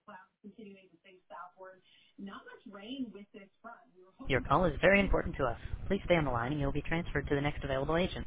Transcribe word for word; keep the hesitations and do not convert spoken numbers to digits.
Your call is very important to us. Please stay on the line and you'll be transferred to the next available agent.